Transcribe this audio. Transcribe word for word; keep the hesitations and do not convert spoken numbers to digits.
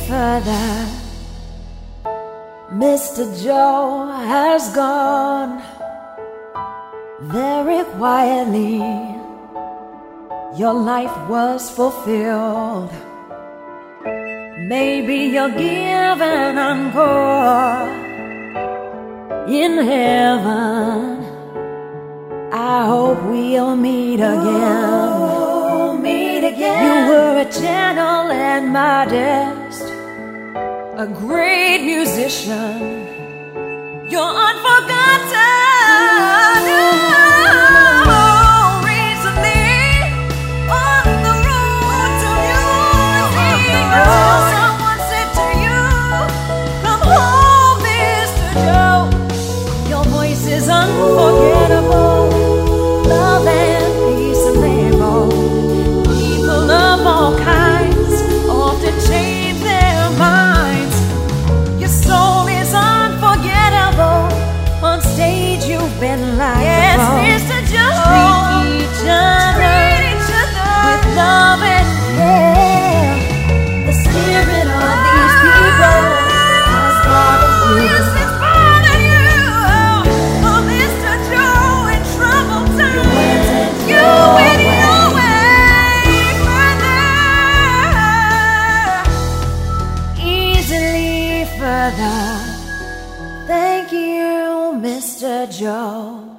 further. Mister Joe has gone very quietly. Your life was fulfilled. Maybe you're given encore in heaven. I hope we'll meet again. Oh, meet again. You were a gentle and modest, a great musician. You're unforgotten. Oh, recently on the road to music, someone said to you, "Come home, Mister Joe." Your voice is unforgettable. Love and peace and rainbow. People of all kinds often change their minds. Your soul is unforgettable. On stage you've been like Yes, Mister Joe. Treat each other, Treat each other with love and care. The spirit of these people has bothered you. Yes, it's bothered you. Oh, Mister Joe, in troubled times, you went your way further, easily further. Thank you, Mister Joe.